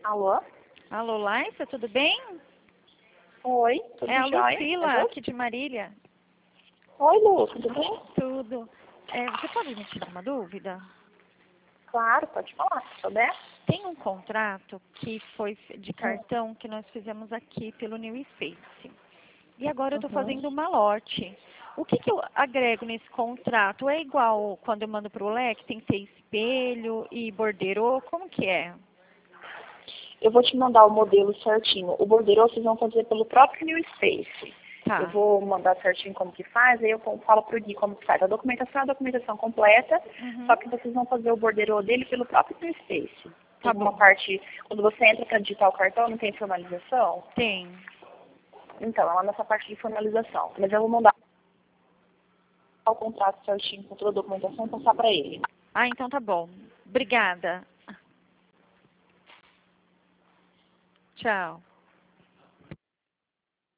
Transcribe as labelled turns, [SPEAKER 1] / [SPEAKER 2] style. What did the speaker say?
[SPEAKER 1] Alô?
[SPEAKER 2] Alô, Laísa, tudo bem?
[SPEAKER 1] Oi, tudo
[SPEAKER 2] É a
[SPEAKER 1] jóia?
[SPEAKER 2] Lucila, aqui de Marília.
[SPEAKER 1] Oi, Lu, tudo bem?
[SPEAKER 2] Tudo. Você pode me tirar uma dúvida?
[SPEAKER 1] Claro, pode falar, se souber.
[SPEAKER 2] Tem um contrato que foi de cartão que nós fizemos aqui pelo New Space. E agora eu estou fazendo uma lote. O que eu agrego nesse contrato? É igual quando eu mando para o leque, tem que ter espelho e borderô? Como que é?
[SPEAKER 1] Eu vou te mandar o modelo certinho. O borderô vocês vão fazer pelo próprio New Space.
[SPEAKER 2] Tá.
[SPEAKER 1] Eu vou mandar certinho como que faz, aí eu falo pro Gui como que faz. A documentação é a documentação completa, só que vocês vão fazer o borderô dele pelo próprio New Space.
[SPEAKER 2] Tá
[SPEAKER 1] Tem uma
[SPEAKER 2] bom.
[SPEAKER 1] parte, quando você entra para digitar o cartão, não tem formalização?
[SPEAKER 2] Tem.
[SPEAKER 1] Então, é lá nessa parte de formalização. Mas eu vou mandar o contrato certinho com toda a documentação e passar para ele.
[SPEAKER 2] Ah, então tá bom. Obrigada. Tchau.